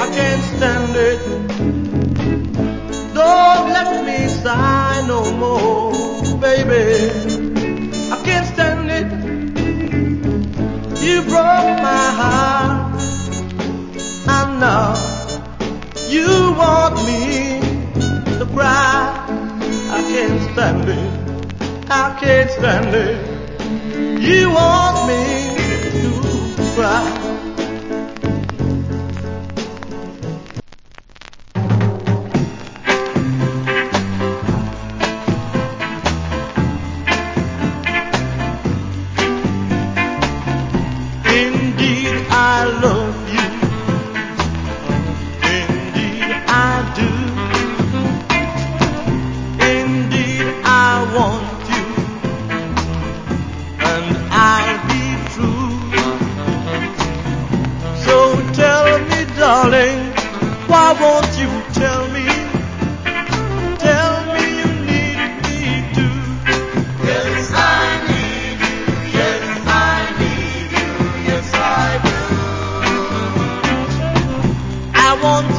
I can't stand it. Don't let me sigh no more, baby. I can't stand it. You broke my heart, and now you want me to cry. I can't stand it. I can't stand it. You want me to cry.